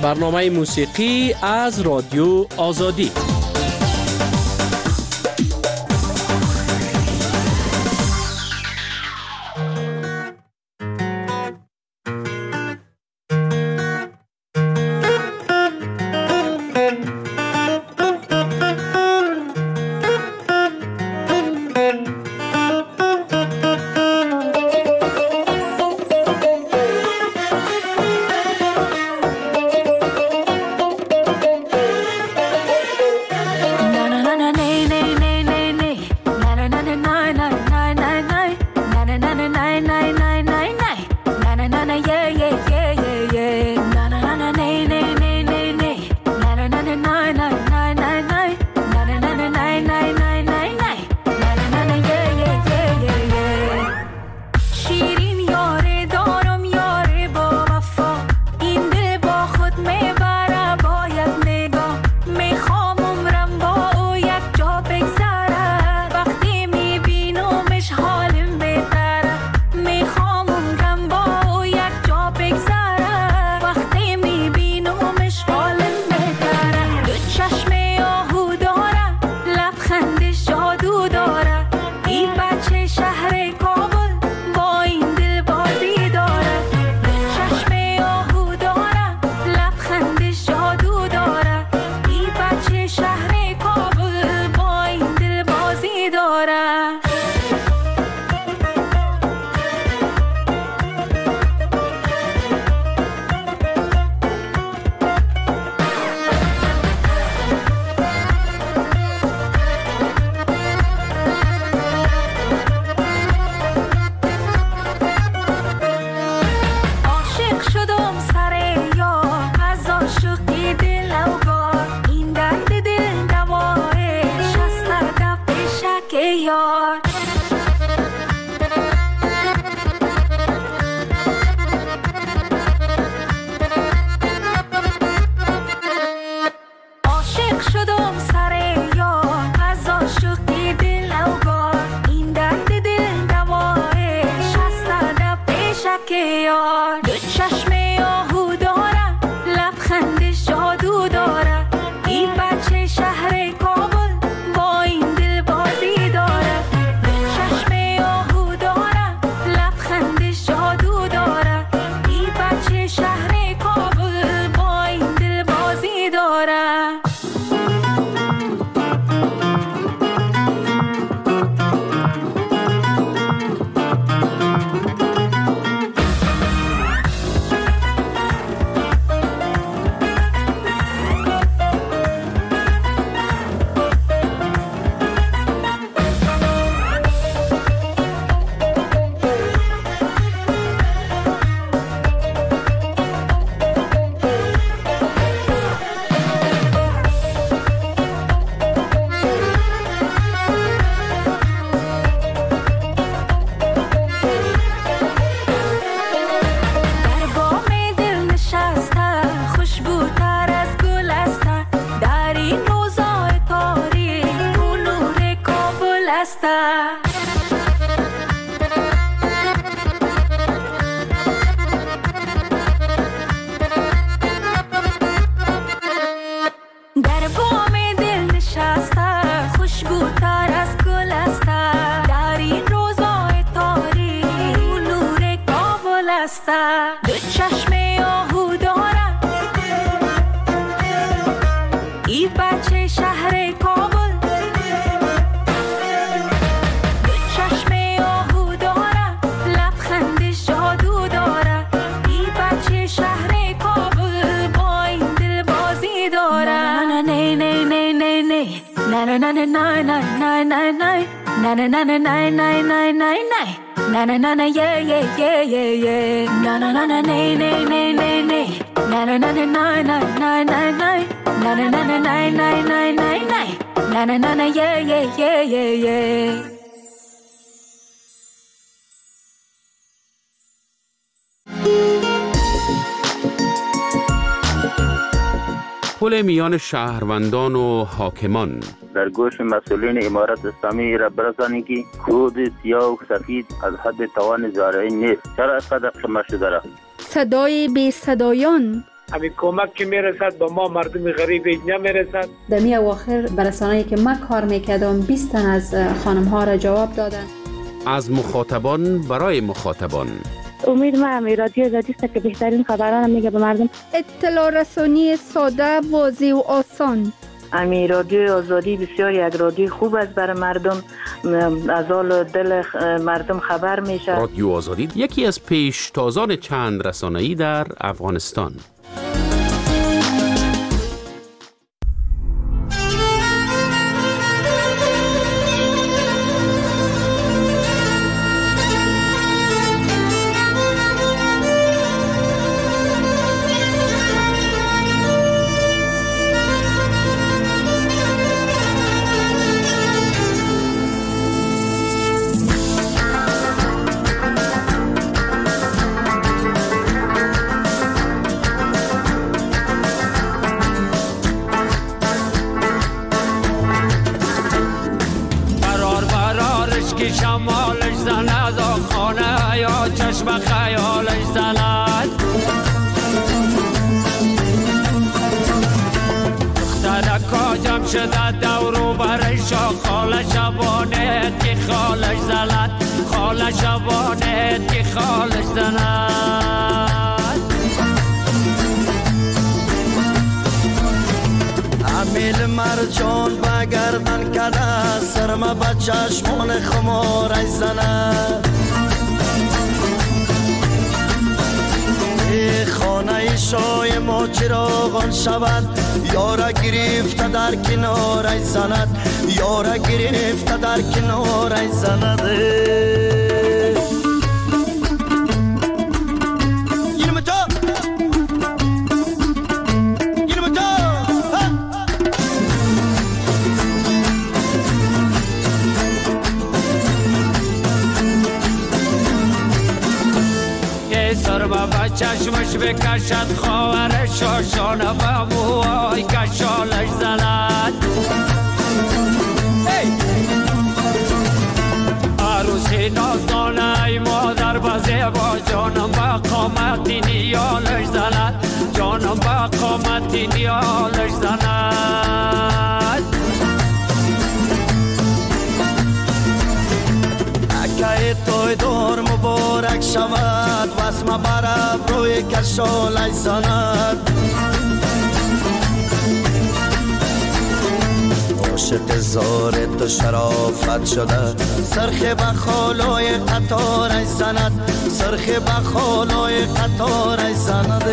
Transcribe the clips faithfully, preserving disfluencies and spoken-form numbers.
برنامه موسیقی از رادیو آزادی. پل میان شهروندان و حاکمان. در گوش مسئولین امارت اسلامی را برسانی که کود سیاه و سفید از حد توان زارعین نیست. چرا از قدر شما شده را؟ صدای بی صدایان همین کمک که میرسد به ما مردم غریب اینجا میرسد. در می اواخر برسانه‌ای که من کار میکردم بیست تن از خانم ها را جواب دادن. از مخاطبان برای مخاطبان. امید من امی رادیو آزادی است که بهترین خبران میگه به مردم. اطلاع رسانی ساده، واضح و آسان. امی رادیو آزادی بسیار یک رادیو خوب است برای مردم، از حال دل مردم خبر میشه. رادیو آزادی یکی از پیشتازان چند رسانه‌ای در افغانستان. شمالش زند خانه یا چشم خیالش زند دخترکا جمع شده دورو برش خاله شبانت که خالش زند خاله شبانت که خالش زند امیل مرجان بگردن کده سرما با چشمان خمارش زند ای خانه شای ما چراغان شود یارا گرفته در کنارش زند یارا گرفته در کنارش زند چشمش بکشد خواهر شاشانه و موهای کشالش زند عروسی نازدانه ای مادر بزه با جانم با قامتی نیالش زند جانم با قامتی نیالش زند اکه توی دور مبارک شود واسم برب روی کشالش زند عاشق زار تو شرافت شده سرخ بخالای قطارش زند سرخ بخالای قطارش زند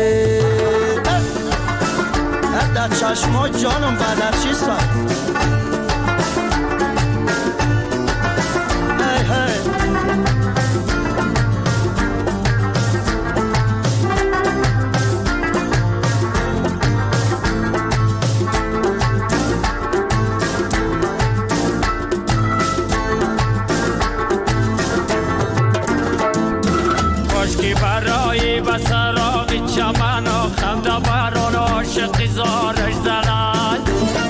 در چشما جانم بدر چی سند چمن و خمده بران عاشق زارش زند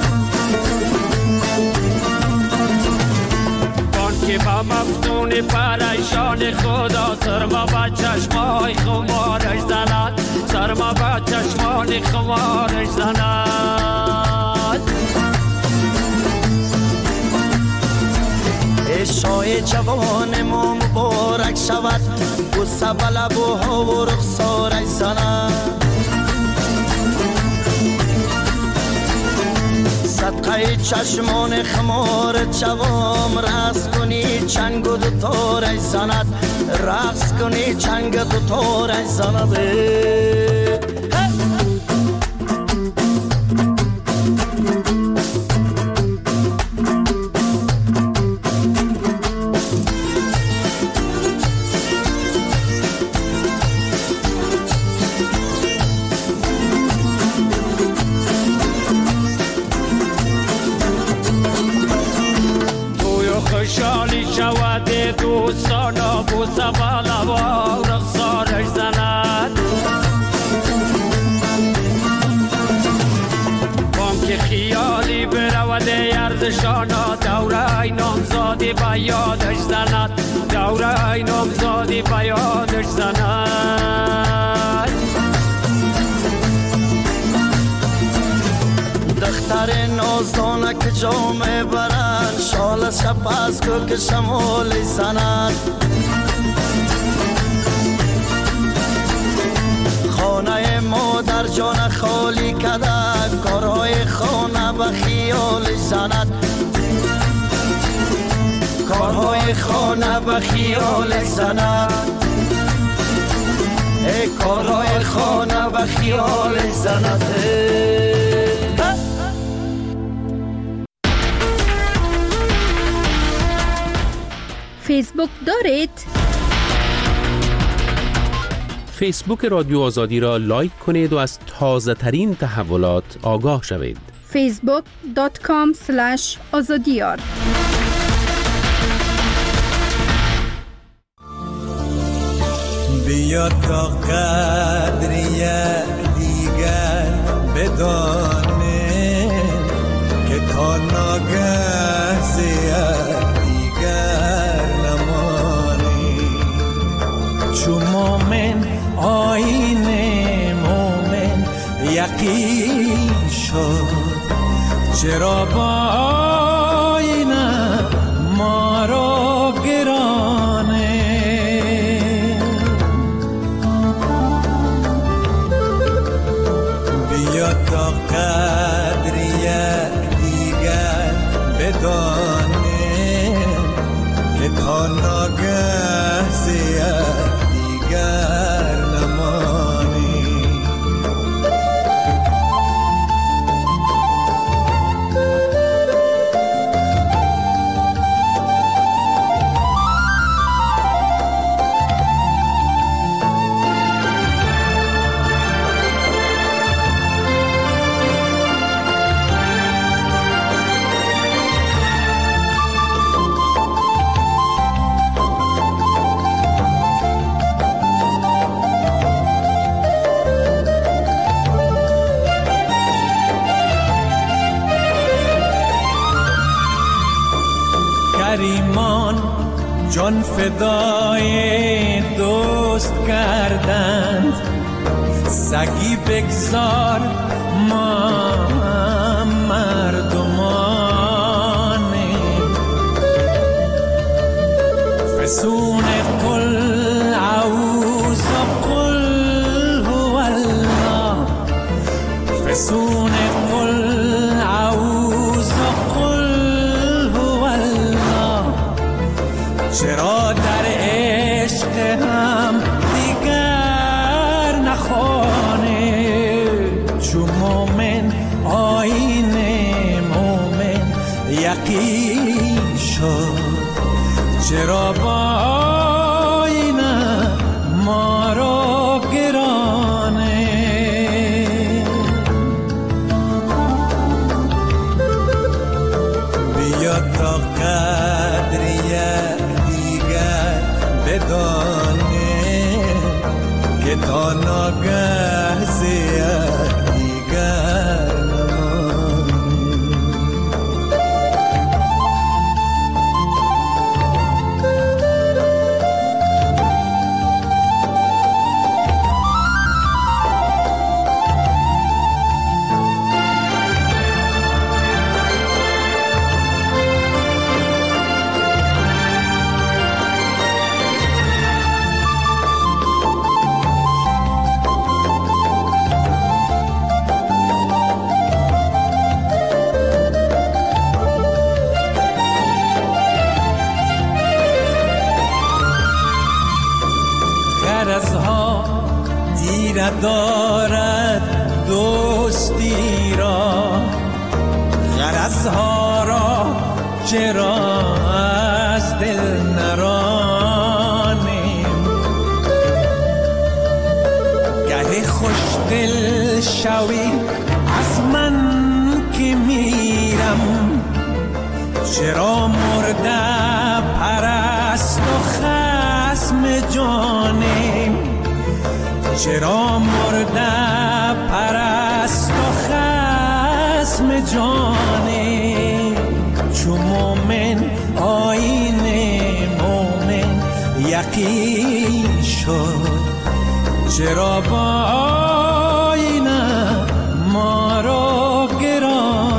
بان که با مفتون پریشان خدا سرما با چشمای خمارش زند سرما با چشمان خمارش زند شای جوان ما مبارک شود بوسه بلبوها و رخسارش زند صدقه چشمان خمار جوام رقص کنی چنگ و دوتارش زند رقص کنی چنگ دوتارش زند خوشحالی شود دوستان و بوسه بالا و رخسارش زند بام که خیالی برود یردشان دوره نامزادی به یادش زند دوره نامزادی به یادش زند اختر نازدانک جامه برند شال شب از که شمال زند خانه مادر جان خالی کده کارهای خانه به خیال زند کارهای خانه به خیال زند ای کارهای خانه به خیال زند فیسبوک دارید؟ فیسبوک رادیو آزادی را لایک کنید و از تازه ترین تحولات آگاه شوید. فیسبوک دات کام اسلش آزادیار. بیا تا قدر یک دیگر بدانه که تا ناگه زیاد دیگر نمانی چو مومن آیین مومن یقین شد چرا با آینه ما را گرانه بیا تا قدر یک دیگر بدانه که تا ناگه زیاد دیگر نمانی کریمان جان فدای دوست کردند سگی بگذار ما مردمانیم فسون قل اعوذ قل هو الله فسون قل اعوذ قل هو الله چرا در عشق هم دیگر نخوانه چو مومن آیین مومن یقین شد چرا با آینه ما را گرانه بیا تا قدر یک دیگر بدانه که تا ناگه زیاد دیگر دارد دوستی را غرضها را چرا از دل نرانیم گه خوش دل شوی از من که میرم چرا مرده پرست و خصم جانیم چرا مرده پرست و خصم جانه چو مومن آیین مومن یقین شد چرا با آینه ما را گران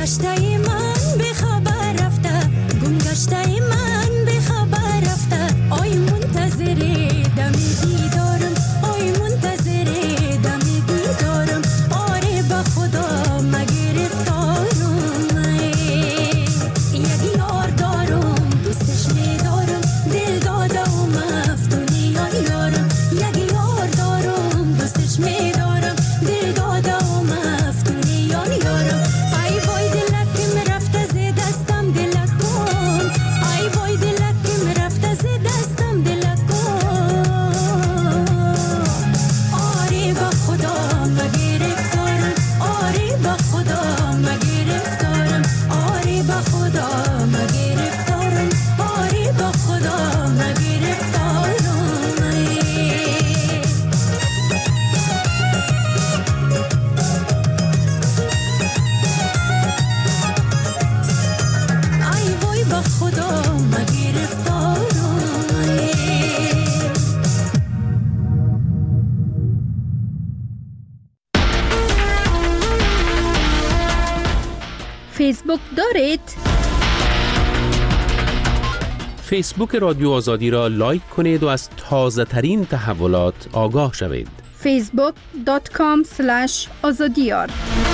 گشته من به خبر رفته گم گشته من به خبر رفته آی منتظری دم دیدارم آی منتظری دم دیدارم آره به خدا مگرفتارم یک یار دارم دوستش میدارم دل داده و مفتونی یارم یک یار دارم دوستش میدارم دل داده و مفتونی یارم ای وای دلکم رفته ز دستم دلکم ای وای دلکم رفته ز دستم دلکم آری با خدا مگرفتارم آری با خدا مگرفتارم آری با خدا مگرفتارم آری با خدا مگرفتارم ای وای با خدا مگرفتارم فیسبوک دارید؟ فیسبوک رادیو آزادی را لایک کنید و از تازه ترین تحولات آگاه شوید. فیسبوک دات کام سلش آزادیار.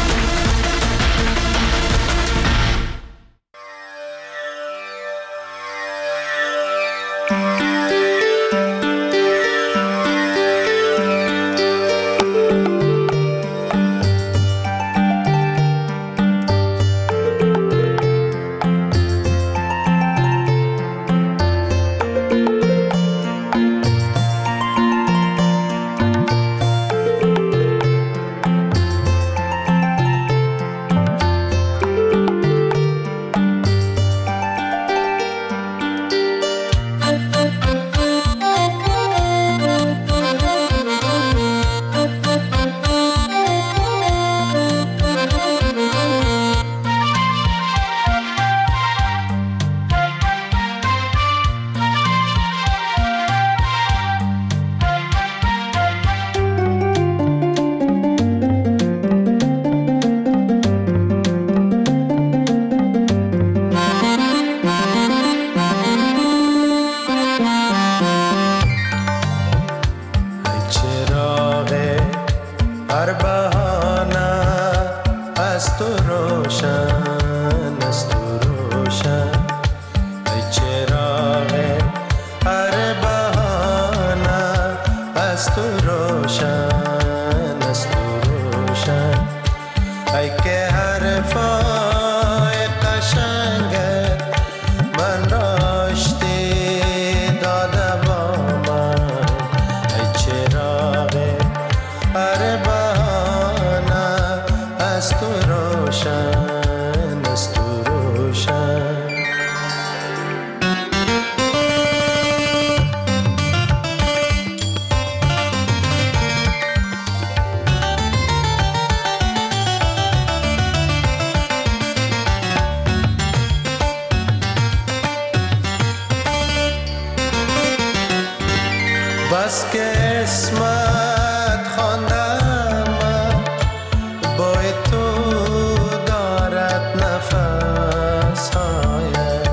بس که اسمت خواندم با تو دارد نفس هایم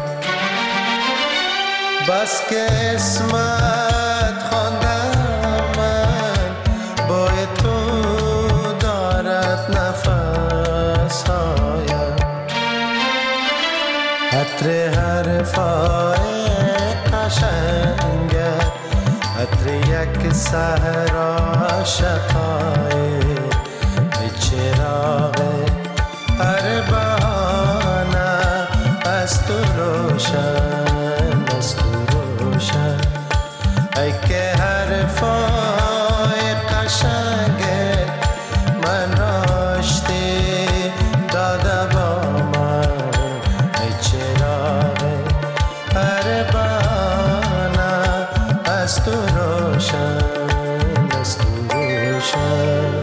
بس که اسمت خواندم با تو دارد نفس هایم عطر حرفای قشنگت عطر یک سحر عاشقای چراغ هر بهانه از تو روشن از تو روشن ای که حرفای قشنگت من راشتی داده با من ای چراغ هر بهانه از تو روشن از تو روشن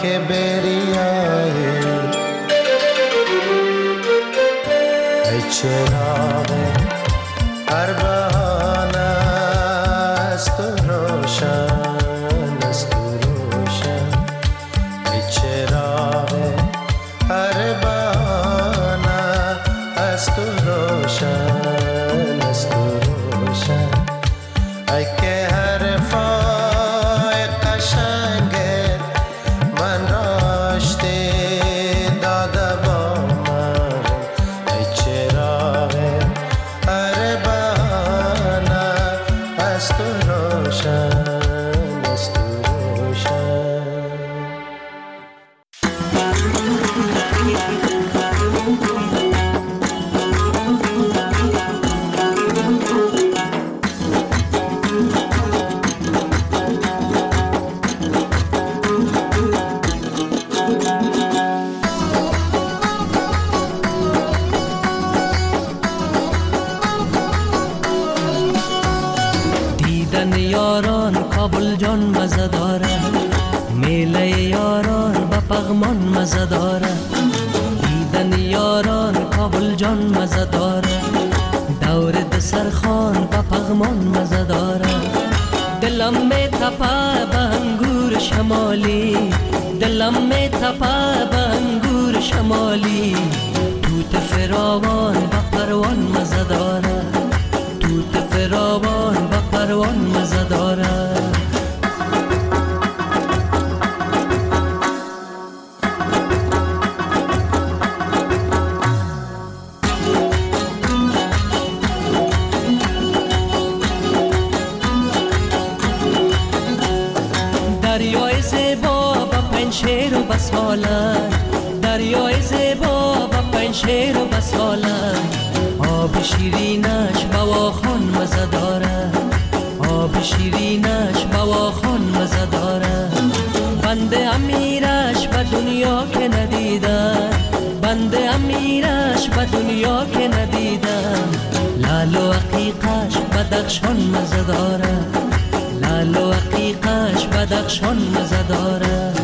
که بریایی ای چراغ هر بهانه از تو روشن از تو روشن ای چراغ هر بهانه از تو روشن از تو روشن ای که هر فای قشنگه من راشتی داده با من ای چراغ هر بهانه از تو روشن از تو روشن دیدن یاران کابل جان مزه داره میله یاران با پغمان مزه داره دیدن یاران کابل جان مزه داره دور دسرخان با پغمان مزه داره دلم می تپه به انگور شمالی دلم می تپه به انگور شمالی توت فراوان با پروان مزه داره توت فراوان با پروان مزه داره دریای زیبا با پنشیر و بسالن دریای زیبا با پنشیر و بسالن آب شیرینش بواخان مزه داره آب شیرینش بواخان مزه داره بنده امیرش به دنیا که ندیدم بنده امیرش به دنیا که ندیدم لال و عقیقش بدخشان مزه داره لال و عقیقش بدخشان مزه داره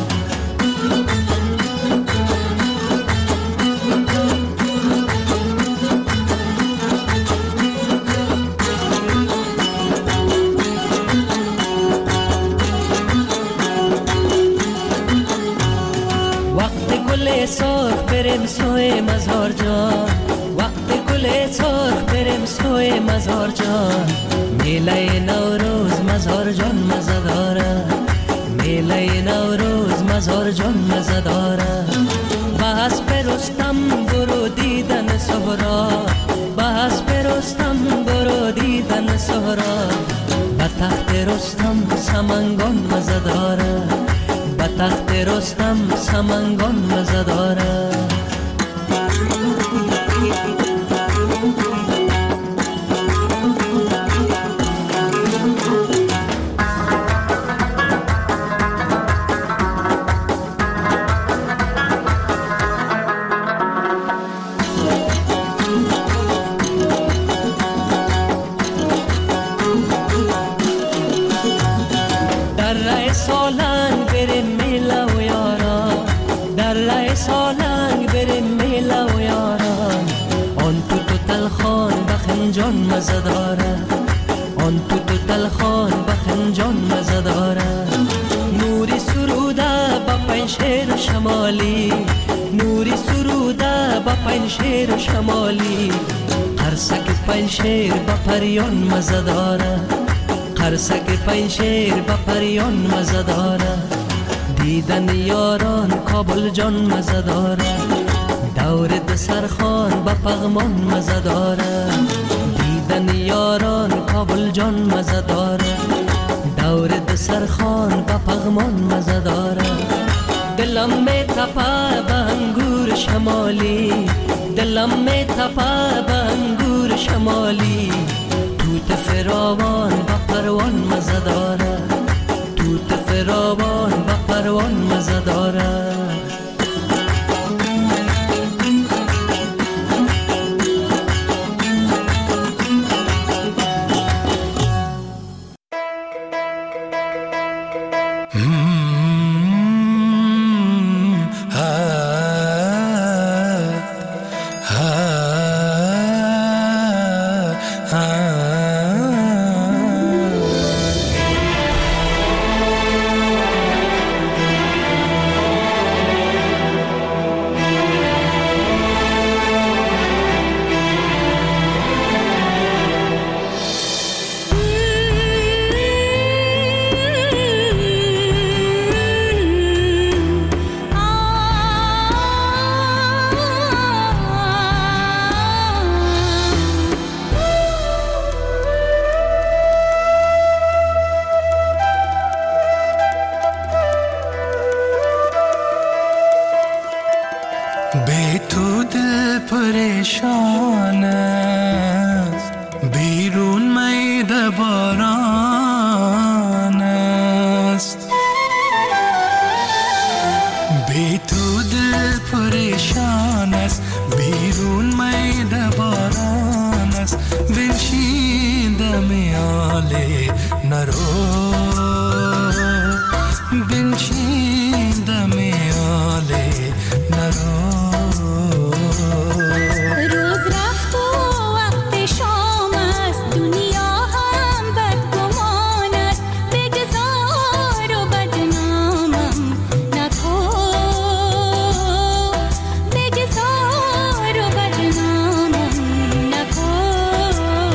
سرخ بریم سوی مزار جان وقت گل سرخ بریم سوی مزار جان میله نوروز مزار جان مزه داره میله نوروز مزار جان مزه داره بحث پرستم برو دیدن سهرا بحث پرستم برو دیدن سهرا به تخت رستم سمنگان مزه داره به تخت رستم سمنگان مزه داره در رای سالنگ بریم میله و یاران در رای سالنگ بریم میله و یاران آن تو تو تلخان بخنجان مزه داره آن تو تو تلخان بخنجان مزه داره نوری سروده با پنشیر شمالی نوری سروده با پنشیر شمالی قرصک پنشیر با پریان مزه داره قرصک پنشیر با پریان مزه داره دیدن یاران کابل جان مزه داره دور دسرخان با پغمان مزه داره دیدن یاران کابل جان مزه داره دور دسرخان با پغمان مزه داره دلم می تپه به انگور شمالی دلم می تپه به انگور شمالی توت فراوان با پروان مزه داره توت فراوان با پروان مزه داره دم آله نرو بنشین دم آله نرو روز رفت و وقت شام است دنیا هم بدگمان است بگذار و بدنامم نکن بگذار و بدنامم نکن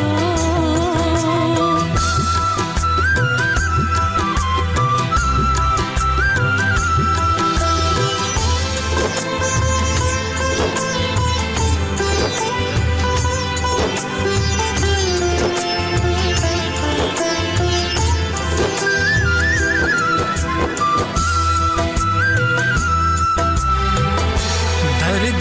درد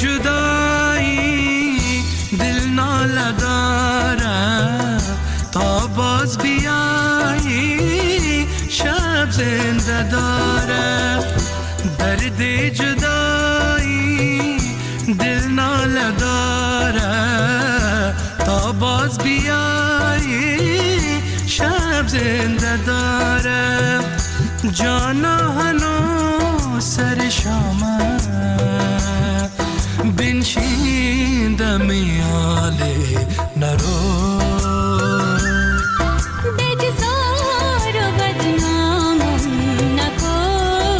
جدایی دل ناله داره تا باز بیایی شب زنده داره درد جدایی دل ناله داره تا باز بیایی شب زنده داره جانا هنو سر شامه بنشین دم آله نرو بگذار و بدنامم نکن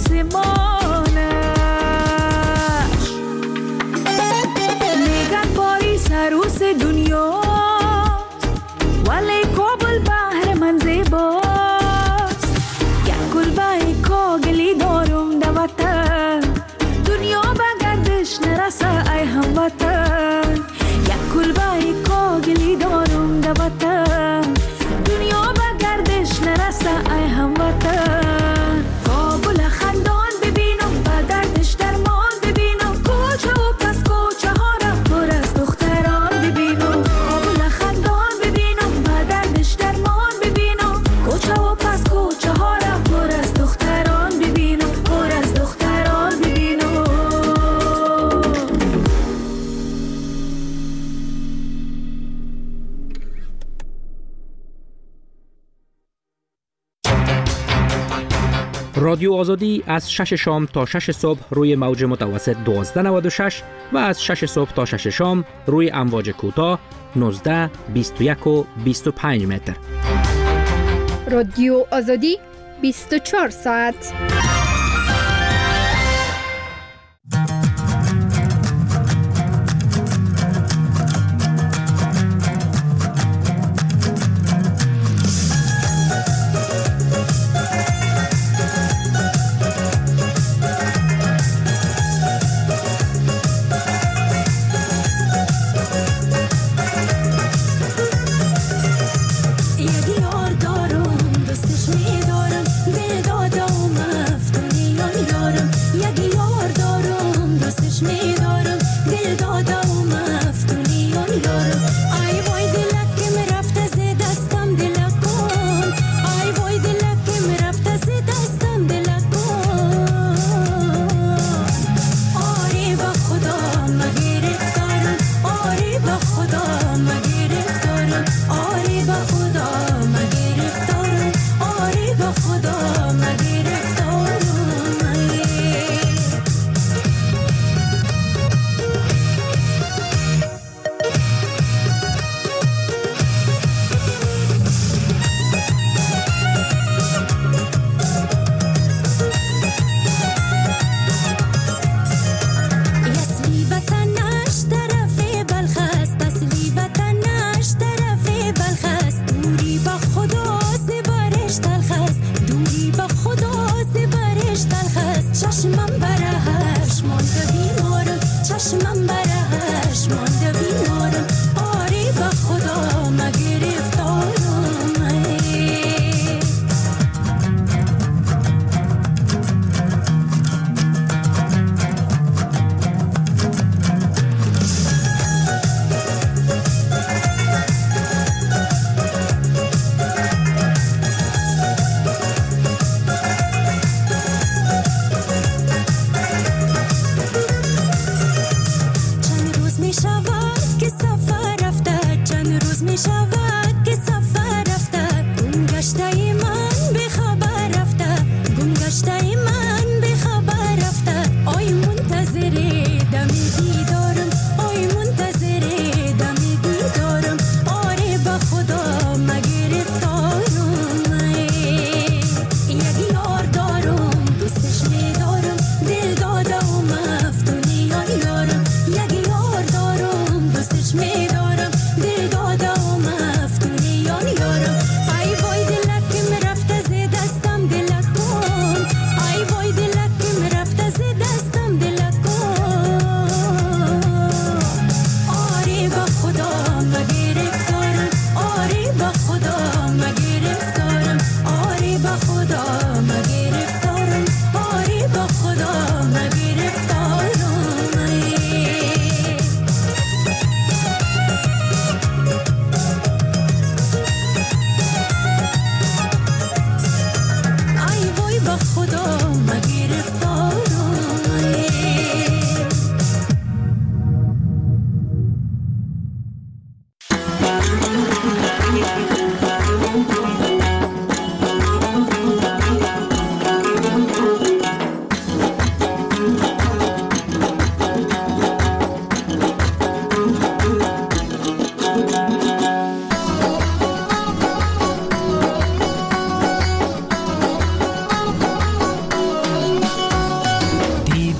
آسمانش. میگن پاریس عروس دنیاست ولی کابل بحر من زیباست. یک کلبه کاغلی دارم در وطن، دنیا به گردش نرسه ای هموطن. یک کلبه کاغلی دارم در وطن، دنیا به گردش نرسه ای هموطن. کابل خندان ببینم به دردش درمان ببینم، کوچه و پس کوچه ها را پر از دختران ببینم. کابل خندان ببینم به دردش درمان ببینم، کوچه و پس کوچه ها را پر از دختران ببینم، پر از دختران ببینم. رادیو آزادی از شش شام تا شش صبح روی موج متوسط دوازده نود و شش و از شش صبح تا شش شام روی امواج کوتاه نوزده، بیست و یک و بیست و پنج متر. رادیو آزادی بیست و چهار ساعت.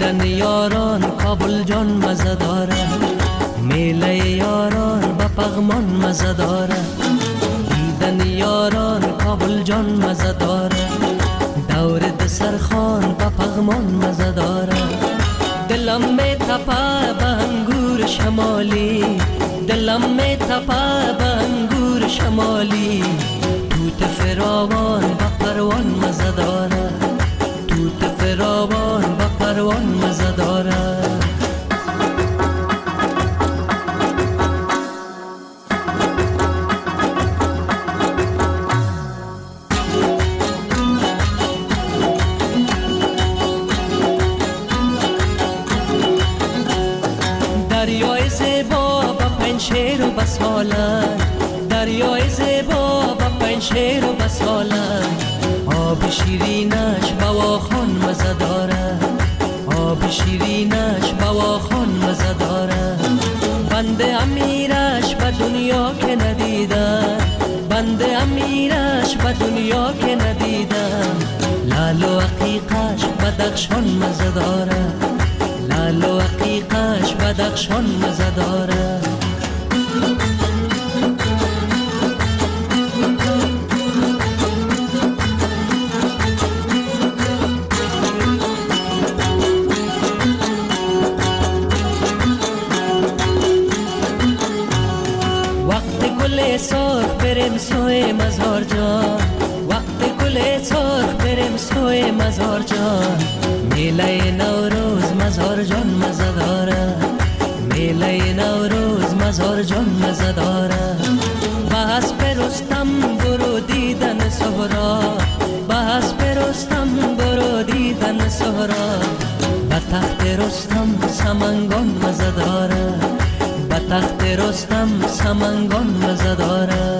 دیدن یاران کابل جان مزه داره، میله یاران با پغمان مزه داره، دیدن یاران کابل جان مزه داره، دور دسرخان با پغمان مزه داره. دلم می تپه به انگور شمالی، دلم می تپه به انگور شمالی، توت فراوان با پروان مزه داره، توت فراوان با پروان مزه داره. دریای زیبا با پنشیر و بسالن، دریای زیبا با پنشیر و بسالن، آب شیرینش بواخان مزه داره، آب شیرینش بواخان مزه داره. بنده امیرش به دنیا که ندیدم، بنده امیرش به دنیا که ندیدم، لال و عقیقش بدخشان مزه داره، لال و عقیقش بدخشان مزه داره. سرخ بریم سوی مزار جان، وقت گل سرخ بریم سوی مزار جان، میله نوروز مزار جان مزه داره، میله نوروز مزار جان مزه داره. به حسب رستم برو دیدن سهرا، به حسب رستم برو دیدن سهرا، به تخت رستم سمنگان مزه داره، به تخت رستم سمنگان مزه داره.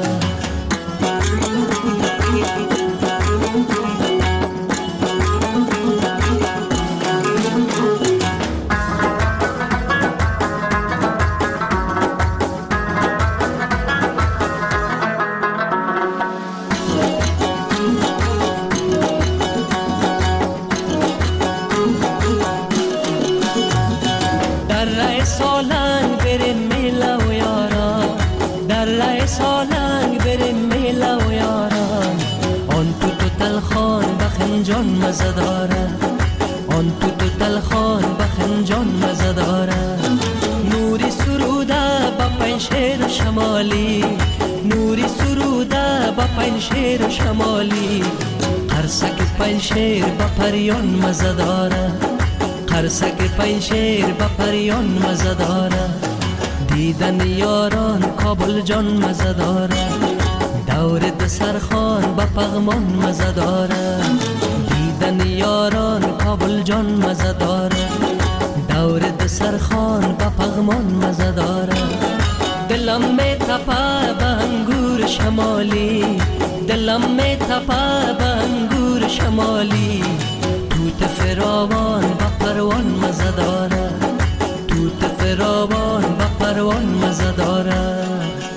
در رای سالنگ بریم میله و یاران، در رای سالنگ بریم میله و یاران، آن تو تو تلخان بخنجان مزه داره، آن تو تو تلخان بخنجان مزه داره. نوری سروده با پنشیر شمالی، نوری سروده با پنشیر شمالی، قرصک پنشیر با پریان مزه داره، قرصک پنشیر با پریان مزه داره. دیدن یاران کابل جان مزه داره، دور دسرخان با پغمان مزه داره، دیدن یاران کابل جان مزه داره، دور دسرخان با پغمان مزه داره. دلم می تپه به انگور شمالی، دلم می تپه به انگور شمالی، توت فراوان با پروان مزه داره، توت فراوان با پروان مزه داره.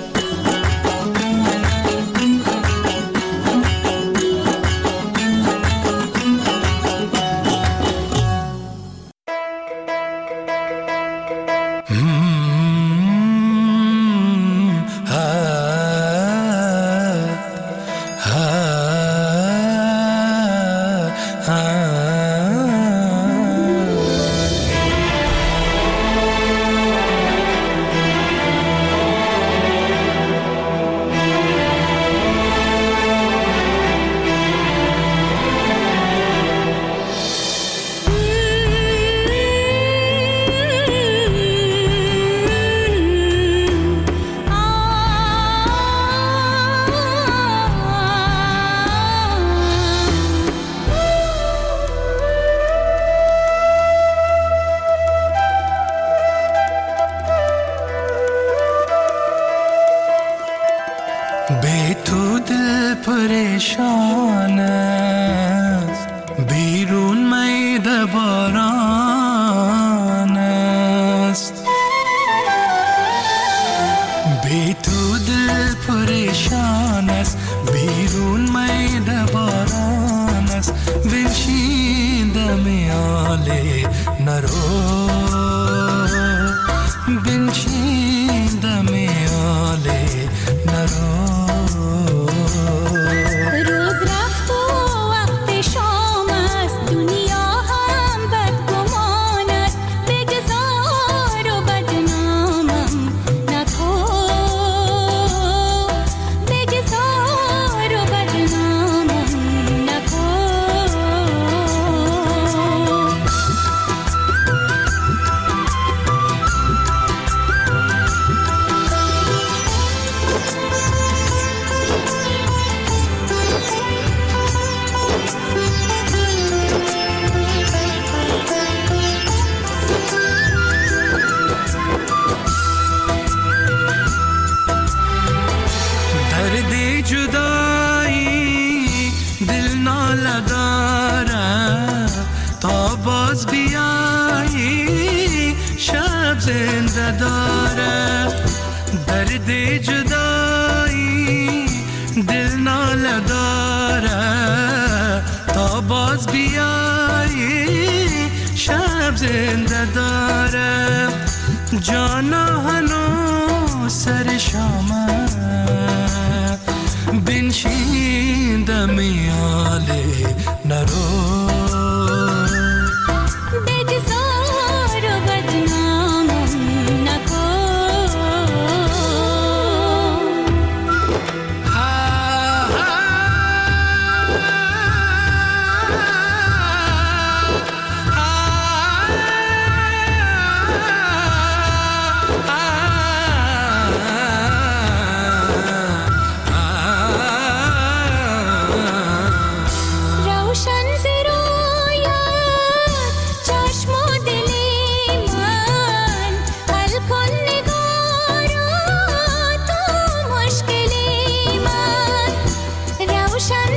بی تو دل پریشان است، بیرون میده باران است. بی تو دل پریشان است، بیرون میده باران است. بنشین دم یار میاله نرو بنشینده میاله نرو روز رفت و وقت شام است دنیا هم بدگمان است بگذار و بدنامم نکن بگذار و بدنامم نکن درد جدایی دل ناله داره تا باز بیایی شب زنده داره درد جدایی دل ناله داره تا باز بیایی شب زنده داره جانا هنو سر شامه بنشینده میاله نرو بگذار و بدنامم نکن روشن زیرویت چشم و دل من حل کن نگارا تو مشکل من روشن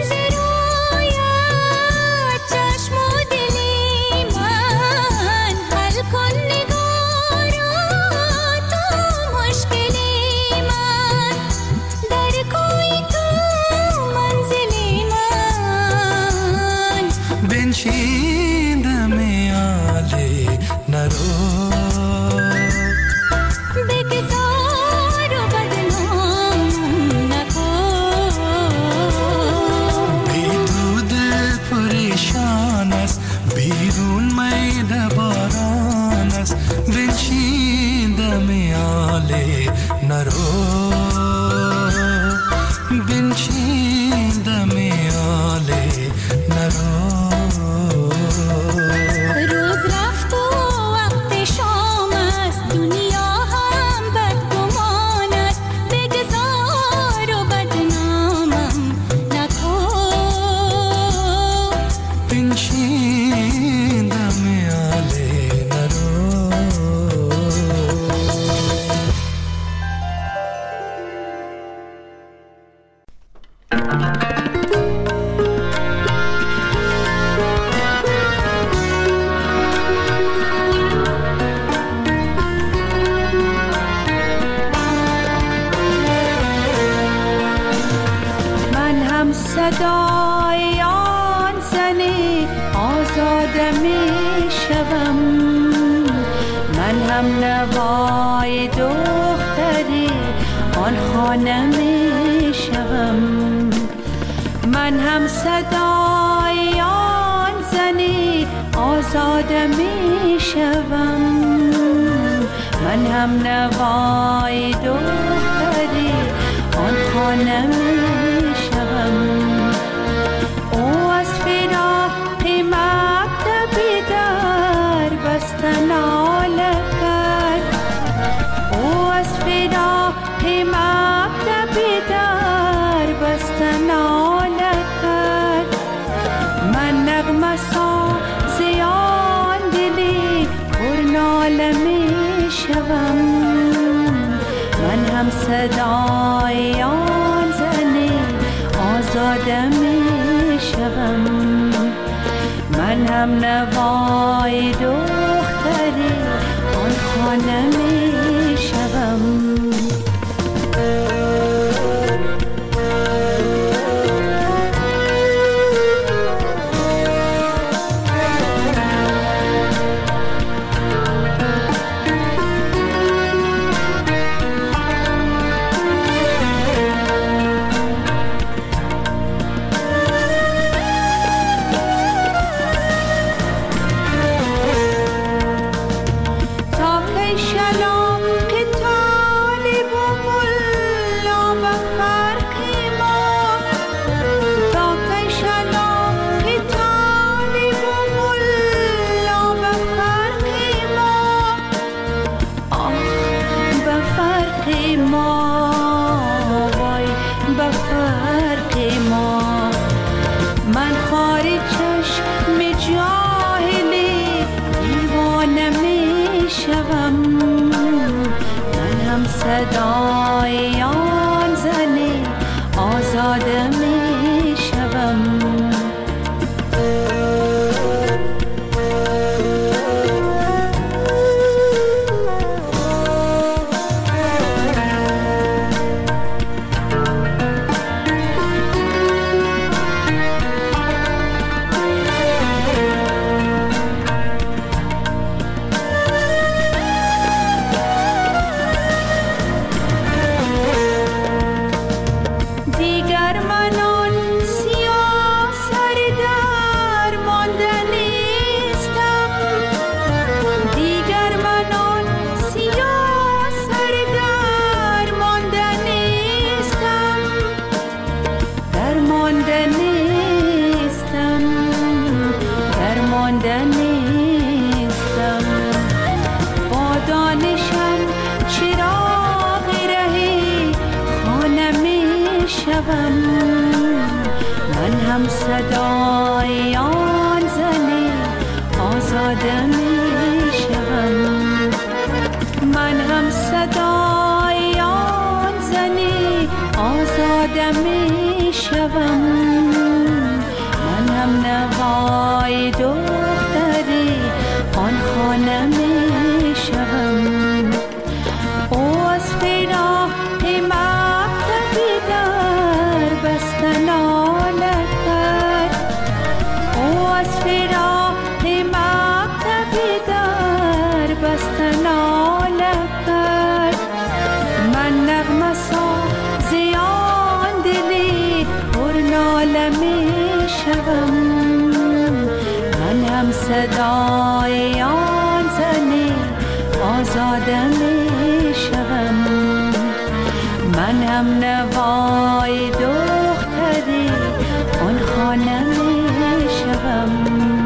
زیرویت چشم و دل من حل کن نگارا تو مشکل من در کوی تو منزل من بنشینده میاله نرو بگذار و بدنامم نکن بی تو دل پریشان است بیرون میده باران است بنشینده میاله نرو بنشینده میاله نرو روز رفت و وقت شام است دنیا هم بدگمان است بگذار و بدنامم نکن بنشینده میاله نرو من هم صدای آن زنی آزاده می شوم من هم نوای دختری آن خانه می شوم من هم صدای آن زنی آزاده می شوم من هم نوای دختری آن خانه می شوم او از فراق مکتبی در بستن ناله کرد او از فراق مکتبی در بستن ناله کرد من نغمه ساز آن دلی پر ناله می شوم من هم صدای آن زنی آزاده می شوم من هم نوای دختری آن خانه می شوم شوم، من هم صدای آن زن آزاده می شوم. من هم صدای آن زن آزاده می شوم، من هم صدای آن زن آزاده می شوم، من هم نوای دختری آن خانه می شوم. او از فراق مکتبی در بستن آله کرد، او از فراق مکتبی در بستن آله کرد. من نغمه سازی آن دلی پر ناله می شوم، من هم صدای آن زن آزاده می شوم، من هم نوای دختری آن خانه می شوم.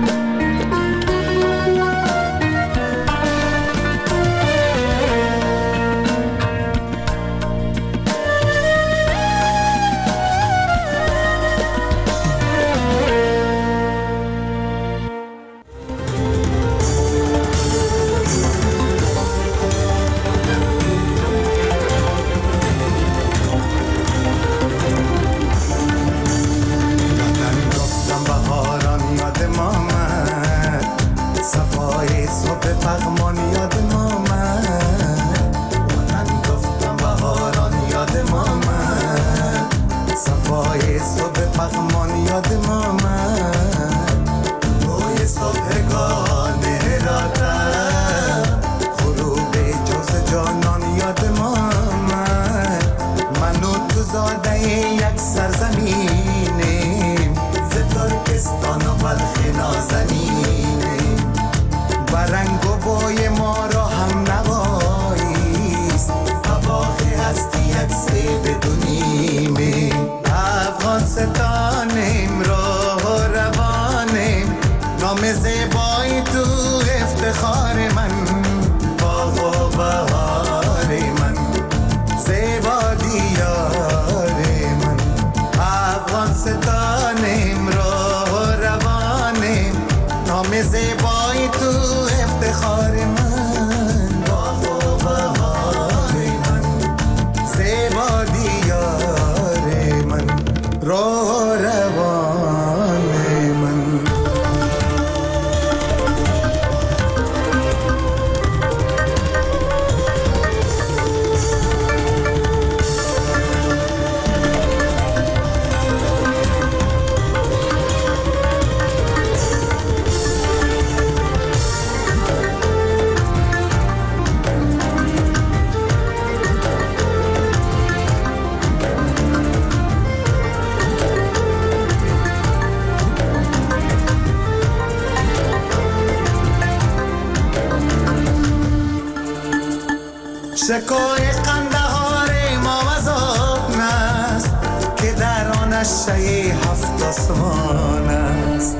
شکوه قندهار ما وزان است که در آنش شی هفت آسمان است.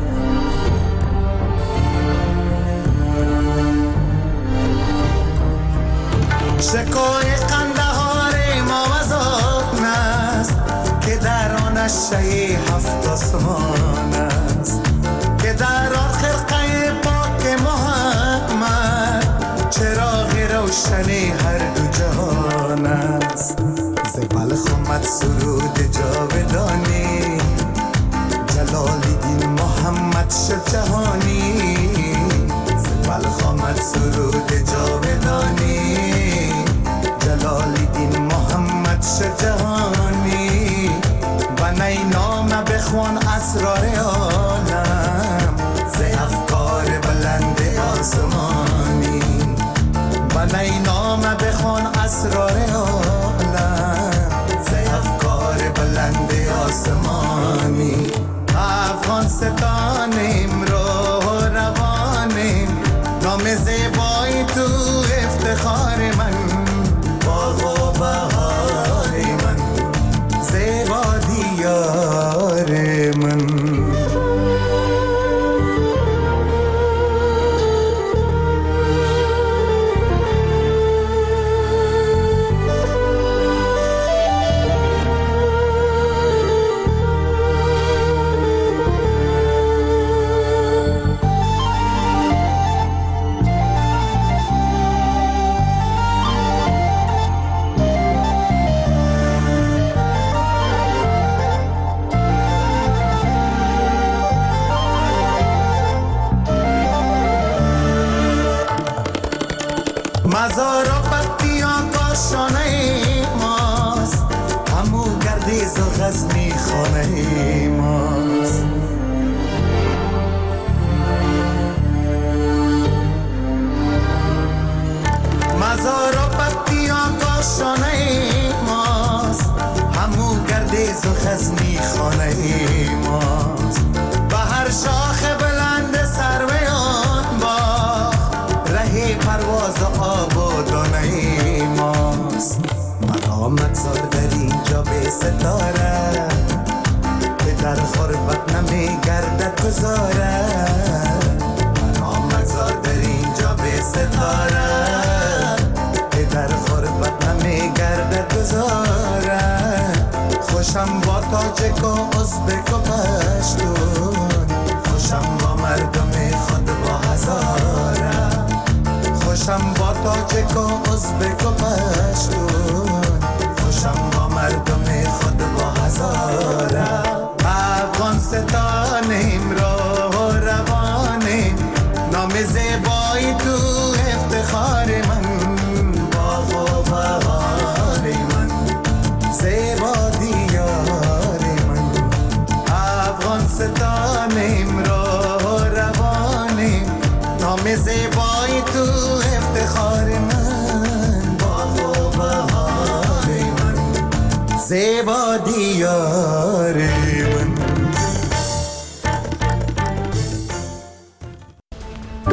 شکوه قندهار ما وزان است که در آنش شی هفت آسمان است، که در آن خرقه پاک محمد جهانی بلخ آمد سرود جاودانی جلال الدین محمد شجهانی و نی نامه بخوان اسرار عالم ز افکار بلند آسمانی و نی نامه بخوان اسرار عالم ز افکار بلند آسمانی افغان ستانیم رو روانیم نام زیبایی تو افتخار من باغ و بهار من زیبا دیار من مزار و پتیان کاشانه ماست همو گردیز و غزنی خانه ماست مزار و پتیان کاشانه ماست همو گردیز و غزنی خانه ماست به هر شاخ بلند سروی آن باغ ره پرواز آب و دانه ماست من آمد زار در اینجا به ستاره که در خربت نمی گردد گذاره من آمد زار در اینجا به ستاره که در خربت نمی گردد گذاره خوشم با تاجک و ازبک و پشتون خوشم با مردم خود با هزاره خوشم با تاجک و ازبک و پشتون خوشم با مردم خود با هزاره افغان ستانیم رو روانیم نام زیبایی تو افتخار من باغ و بهار من زیبا دیار من افغان ستانیم رو روانیم نام زیبایی تو افتخار من باغ و بهار من زیبا دیار